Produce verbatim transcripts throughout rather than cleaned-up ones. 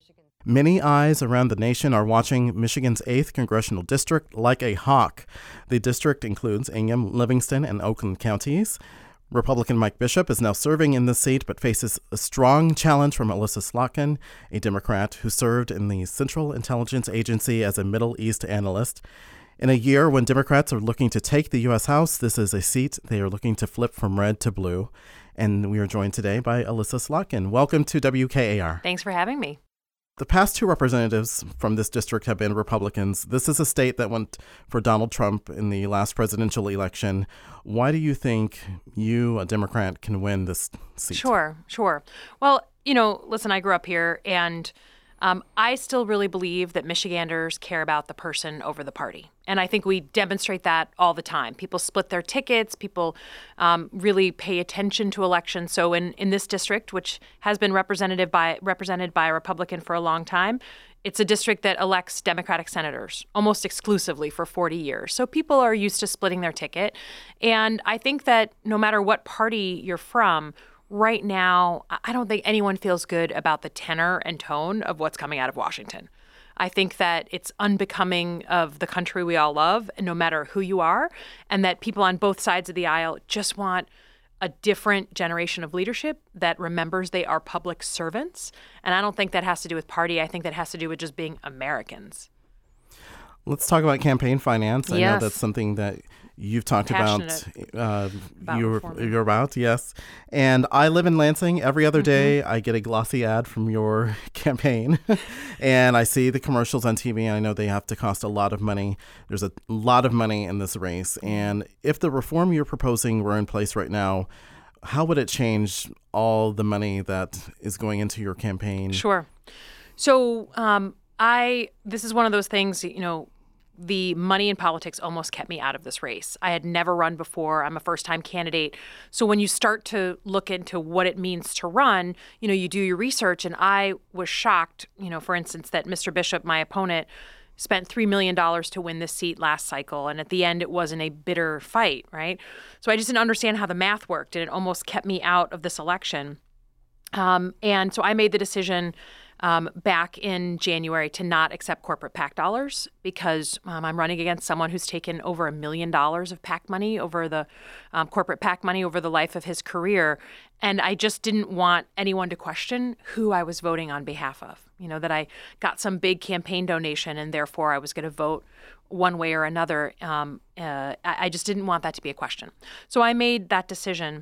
Many eyes around the nation are watching Michigan's eighth Congressional District like a hawk. The district includes Ingham, Livingston, and Oakland counties. Republican Mike Bishop is now serving in this seat, but faces a strong challenge from Elissa Slotkin, a Democrat who served in the Central Intelligence Agency as a Middle East analyst. In a year when Democrats are looking to take the U S House, this is a seat they are looking to flip from red to blue. And we are joined today by Elissa Slotkin. Welcome to W K A R. Thanks for having me. The past two representatives from this district have been Republicans. This is a state that went for Donald Trump in the last presidential election. Why do you think you, a Democrat, can win this seat? Sure, sure. Well, you know, listen, I grew up here, and um, I still really believe that Michiganders care about the person over the party. And I think we demonstrate that all the time. People split their tickets. People um, really pay attention to elections. So in, in this district, which has been represented by represented by a Republican for a long time, it's a district that elects Democratic senators almost exclusively for forty years. So people are used to splitting their ticket. And I think that no matter what party you're from, right now, I don't think anyone feels good about the tenor and tone of what's coming out of Washington. I think that it's unbecoming of the country we all love, no matter who you are, and that people on both sides of the aisle just want a different generation of leadership that remembers they are public servants. And I don't think that has to do with party. I think that has to do with just being Americans. Let's talk about campaign finance. I yes. know that's something that you've talked about, uh, about you're, you're about, yes. And I live in Lansing. Every other day, mm-hmm. I get a glossy ad from your campaign. And I see the commercials on T V. I know they have to cost a lot of money. There's a lot of money in this race. And if the reform you're proposing were in place right now, how would it change all the money that is going into your campaign? Sure. So um, I, this is one of those things, you know, the money in politics almost kept me out of this race. I had never run before. I'm a first-time candidate. So when you start to look into what it means to run, you know, you do your research. And I was shocked, you know, for instance, that Mister Bishop, my opponent, spent three million dollars to win this seat last cycle. And at the end, it wasn't a bitter fight, right? So I just didn't understand how the math worked. And it almost kept me out of this election. Um, and so I made the decision Um, back in January to not accept corporate PAC dollars because um, I'm running against someone who's taken over a million dollars of PAC money over the um, corporate PAC money over the life of his career. And I just didn't want anyone to question who I was voting on behalf of. You know, that I got some big campaign donation and therefore I was going to vote one way or another. Um, uh, I, I just didn't want that to be a question. So I made that decision.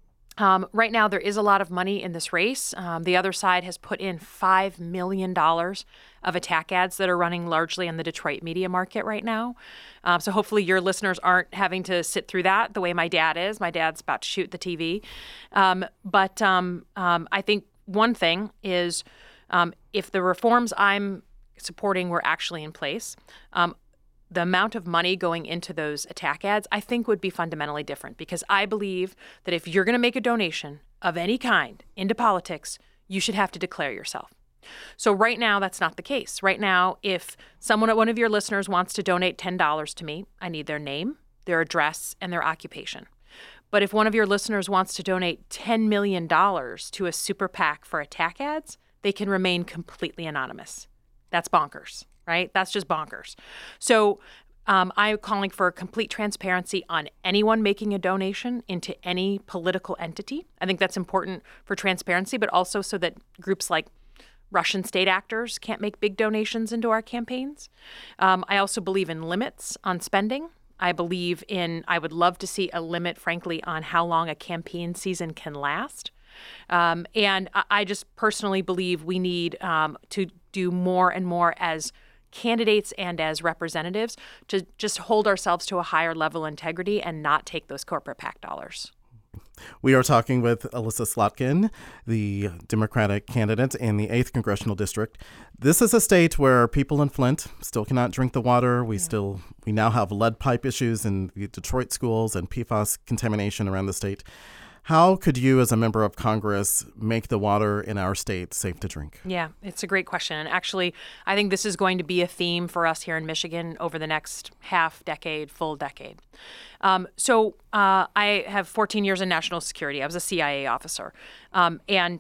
Um, right now, there is a lot of money in this race. Um, the other side has put in five million dollars of attack ads that are running largely in the Detroit media market right now. Um, so hopefully your listeners aren't having to sit through that the way my dad is. My dad's about to shoot the T V. Um, but um, um, I think one thing is um, if the reforms I'm supporting were actually in place, um, the amount of money going into those attack ads, I think would be fundamentally different because I believe that if you're going to make a donation of any kind into politics, you should have to declare yourself. So right now, that's not the case. Right now, if someone, one of your listeners wants to donate ten dollars to me, I need their name, their address, and their occupation. But if one of your listeners wants to donate ten million dollars to a super PAC for attack ads, they can remain completely anonymous. That's bonkers. Right? That's just bonkers. So um, I'm calling for complete transparency on anyone making a donation into any political entity. I think that's important for transparency, but also so that groups like Russian state actors can't make big donations into our campaigns. Um, I also believe in limits on spending. I believe in, I would love to see a limit, frankly, on how long a campaign season can last. Um, and I, I just personally believe we need um, to do more and more as candidates and as representatives to just hold ourselves to a higher level of integrity and not take those corporate PAC dollars. We are talking with Elissa Slotkin, the Democratic candidate in the eighth Congressional District. This is a state where people in Flint still cannot drink the water. We yeah. still, we now have lead pipe issues in the Detroit schools and P FAS contamination around the state. How could you, as a member of Congress, make the water in our state safe to drink? Yeah, it's a great question. And actually, I think this is going to be a theme for us here in Michigan over the next half decade, full decade. Um, so uh, I have fourteen years in national security. I was a C I A officer. Um, and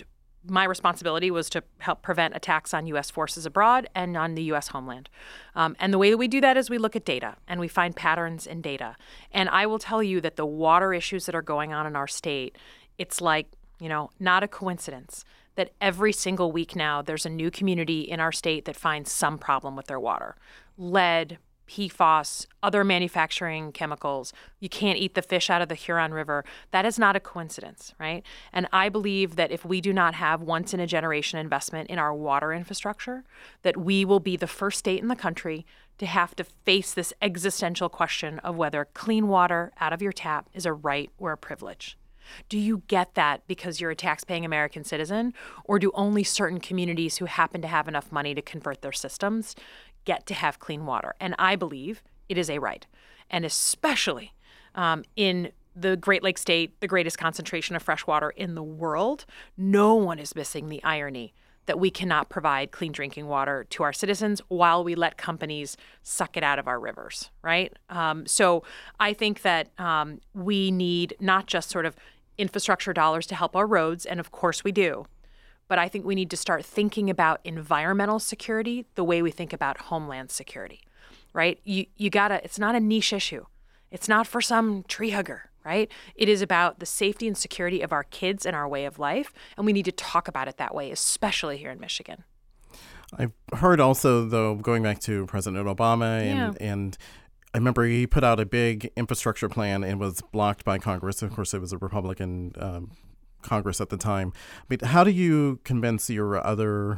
my responsibility was to help prevent attacks on U S forces abroad and on the U S homeland. Um, and the way that we do that is we look at data and we find patterns in data. And I will tell you that the water issues that are going on in our state, it's like, you know, not a coincidence that every single week now there's a new community in our state that finds some problem with their water. Lead, P FAS, other manufacturing chemicals. You can't eat the fish out of the Huron River. That is not a coincidence, right? And I believe that if we do not have once-in-a-generation investment in our water infrastructure, that we will be the first state in the country to have to face this existential question of whether clean water out of your tap is a right or a privilege. Do you get that because you're a taxpaying American citizen, or do only certain communities who happen to have enough money to convert their systems get to have clean water? And I believe it is a right. And especially um, in the Great Lakes State, the greatest concentration of fresh water in the world, no one is missing the irony that we cannot provide clean drinking water to our citizens while we let companies suck it out of our rivers, right? Um, so I think that um, we need not just sort of infrastructure dollars to help our roads, and of course we do, but I think we need to start thinking about environmental security the way we think about homeland security, right? You you gotta, it's not a niche issue. It's not for some tree hugger, right? It is about the safety and security of our kids and our way of life, and we need to talk about it that way, especially here in Michigan. I've heard also, though, going back to President Obama, and, yeah. and I remember he put out a big infrastructure plan and was blocked by Congress. Of course, it was a Republican um, Congress at the time. I mean, how do you convince your other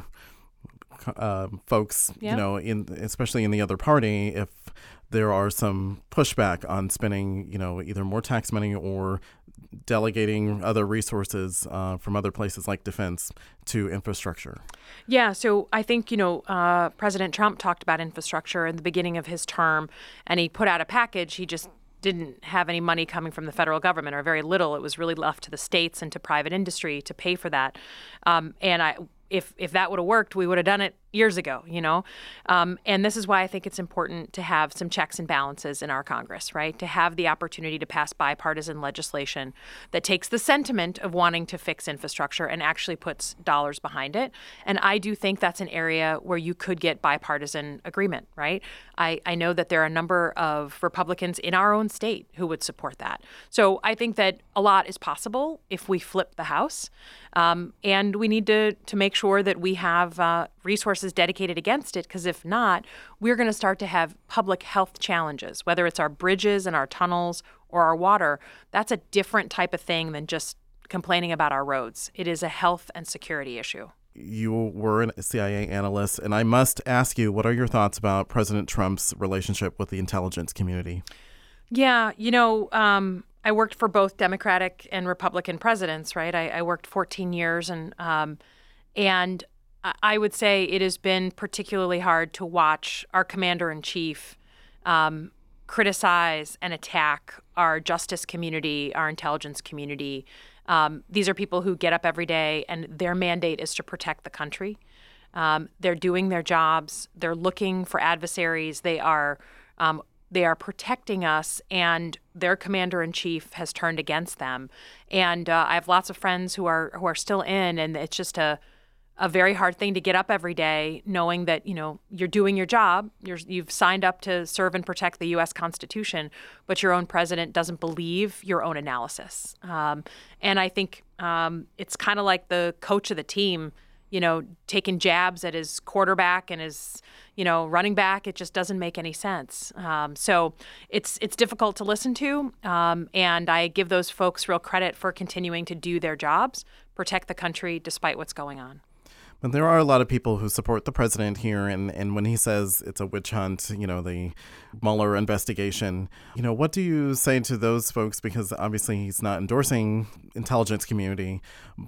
uh, folks, yeah. you know, in especially in the other party, if there are some pushback on spending, you know, either more tax money or delegating other resources uh, from other places like defense to infrastructure? Yeah, so I think, you know, uh, President Trump talked about infrastructure in the beginning of his term, and he put out a package. He just didn't have any money coming from the federal government, or very little. It was really left to the states and to private industry to pay for that. Um, and I, if if that would have worked, we would have done it years ago, you know? Um, and this is why I think it's important to have some checks and balances in our Congress, right? To have the opportunity to pass bipartisan legislation that takes the sentiment of wanting to fix infrastructure and actually puts dollars behind it. And I do think that's an area where you could get bipartisan agreement, right? I, I know that there are a number of Republicans in our own state who would support that. So I think that a lot is possible if we flip the House. Um, and we need to, to make sure that we have uh, resources dedicated against it, because if not, we're going to start to have public health challenges, whether it's our bridges and our tunnels or our water. That's a different type of thing than just complaining about our roads. It is a health and security issue. You were a C I A analyst, and I must ask you, what are your thoughts about President Trump's relationship with the intelligence community? Yeah, you know, um, I worked for both Democratic and Republican presidents, right? I, I worked fourteen years, and um, and I would say it has been particularly hard to watch our commander-in-chief um, criticize and attack our justice community, our intelligence community. Um, these are people who get up every day, and their mandate is to protect the country. Um, they're doing their jobs. They're looking for adversaries. They are um, they are protecting us, and their commander-in-chief has turned against them. And uh, I have lots of friends who are who are still in, and it's just a a very hard thing to get up every day knowing that, you know, you're doing your job. You're, you've signed up to serve and protect the U S Constitution, but your own president doesn't believe your own analysis. Um, and I think um, it's kind of like the coach of the team, you know, taking jabs at his quarterback and his, you know, running back. It just doesn't make any sense. Um, so it's it's difficult to listen to. Um, and I give those folks real credit for continuing to do their jobs, protect the country despite what's going on. But there are a lot of people who support the president here, and, and when he says it's a witch hunt, you know, the Mueller investigation, you know, what do you say to those folks? Because obviously he's not endorsing intelligence community,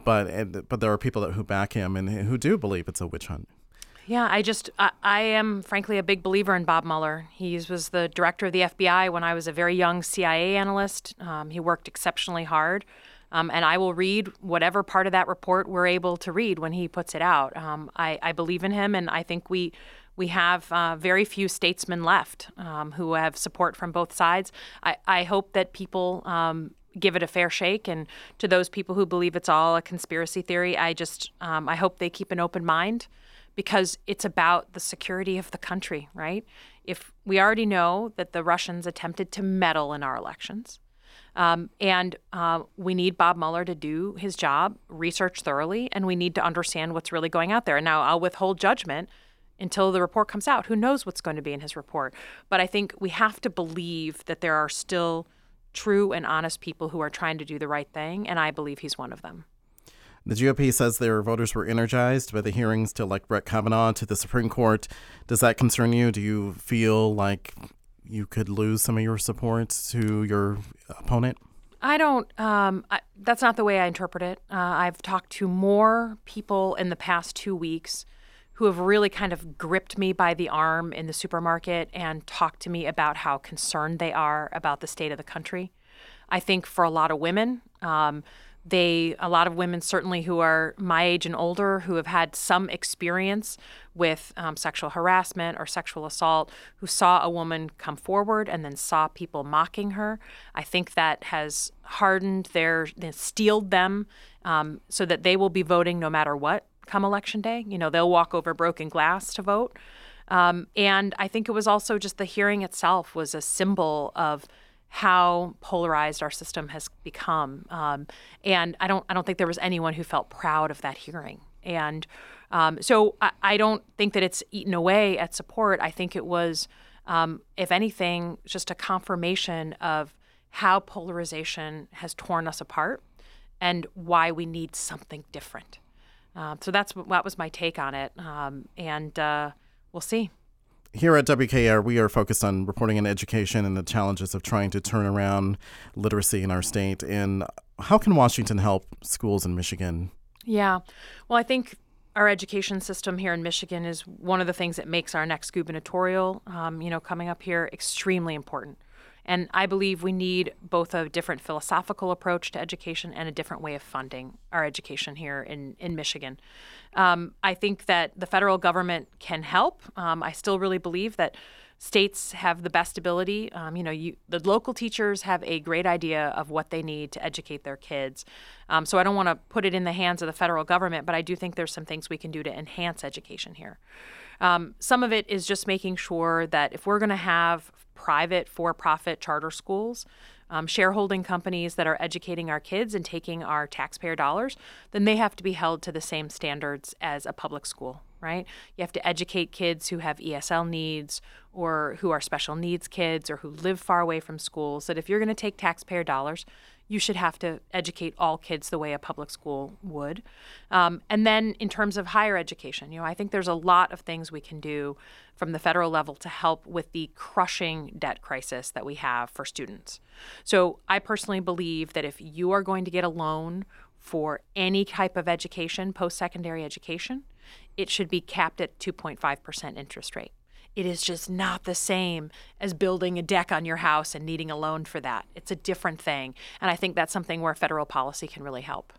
but but there are people that who back him and who do believe it's a witch hunt. Yeah, I just, I, I am frankly a big believer in Bob Mueller. He was the director of the F B I when I was a very young C I A analyst. Um, he worked exceptionally hard. Um, and I will read whatever part of that report we're able to read when he puts it out. Um, I, I believe in him, and I think we we have uh, very few statesmen left um, who have support from both sides. I, I hope that people um, give it a fair shake. And to those people who believe it's all a conspiracy theory, I just um, I hope they keep an open mind, because it's about the security of the country, right? If we already know that the Russians attempted to meddle in our elections, um, and uh, we need Bob Mueller to do his job, research thoroughly, and we need to understand what's really going out there. And now I'll withhold judgment until the report comes out. Who knows what's going to be in his report? But I think we have to believe that there are still true and honest people who are trying to do the right thing, and I believe he's one of them. The G O P says their voters were energized by the hearings to elect Brett Kavanaugh to the Supreme Court. Does that concern you? Do you feel like you could lose some of your support to your opponent? I don't, um, I, that's not the way I interpret it. Uh, I've talked to more people in the past two weeks who have really kind of gripped me by the arm in the supermarket and talked to me about how concerned they are about the state of the country. I think for a lot of women, um, They, a lot of women certainly who are my age and older, who have had some experience with um, sexual harassment or sexual assault, who saw a woman come forward and then saw people mocking her. I think that has hardened their, steeled them um, so that they will be voting no matter what come election day. You know, they'll walk over broken glass to vote. Um, and I think it was also just the hearing itself was a symbol of how polarized our system has become, um, and I don't. I don't think there was anyone who felt proud of that hearing. And um, so I, I don't think that it's eaten away at support. I think it was, um, if anything, just a confirmation of how polarization has torn us apart, and why we need something different. Uh, so that's that was my take on it, um, and uh, we'll see. Here at W K R, we are focused on reporting on education and the challenges of trying to turn around literacy in our state. And how can Washington help schools in Michigan? Yeah. Well, I think our education system here in Michigan is one of the things that makes our next gubernatorial, um, you know, coming up here extremely important. And I believe we need both a different philosophical approach to education and a different way of funding our education here in, in Michigan. Um, I think that the federal government can help. Um, I still really believe that states have the best ability. Um, you know, you, the local teachers have a great idea of what they need to educate their kids. Um, so I don't want to put it in the hands of the federal government, but I do think there's some things we can do to enhance education here. Um, some of it is just making sure that if we're going to have private for-profit charter schools, um, shareholding companies that are educating our kids and taking our taxpayer dollars, then they have to be held to the same standards as a public school, right? You have to educate kids who have E S L needs or who are special needs kids or who live far away from schools, that if you're going to take taxpayer dollars, you should have to educate all kids the way a public school would. Um, and then in terms of higher education, you know, I think there's a lot of things we can do from the federal level to help with the crushing debt crisis that we have for students. So I personally believe that if you are going to get a loan for any type of education, post-secondary education, it should be capped at two point five percent interest rate. It is just not the same as building a deck on your house and needing a loan for that. It's a different thing. And I think that's something where federal policy can really help.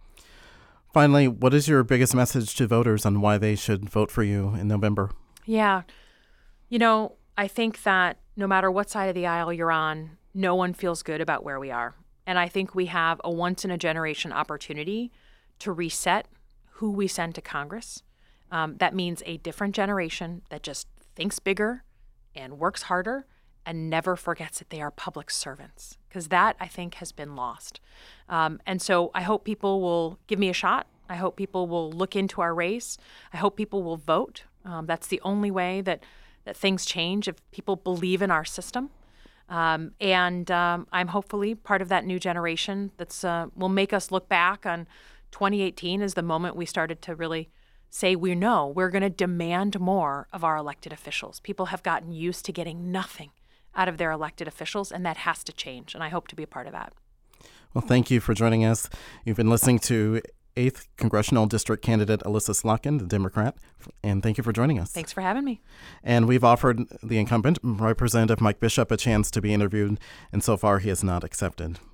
Finally, what is your biggest message to voters on why they should vote for you in November? Yeah. You know, I think that no matter what side of the aisle you're on, no one feels good about where we are. And I think we have a once-in-a-generation opportunity to reset who we send to Congress. Um, that means a different generation that just thinks bigger and works harder and never forgets that they are public servants, because that, I think, has been lost. Um, and so I hope people will give me a shot. I hope people will look into our race. I hope people will vote. Um, that's the only way that, that things change, if people believe in our system. Um, and um, I'm hopefully part of that new generation that's uh, will make us look back on twenty eighteen as the moment we started to really say we know we're going to demand more of our elected officials. People have gotten used to getting nothing out of their elected officials, and that has to change, and I hope to be a part of that. Well, thank you for joining us. You've been listening to eighth Congressional District candidate Elissa Slotkin, the Democrat, and thank you for joining us. Thanks for having me. And we've offered the incumbent, Representative Mike Bishop, a chance to be interviewed, and so far he has not accepted.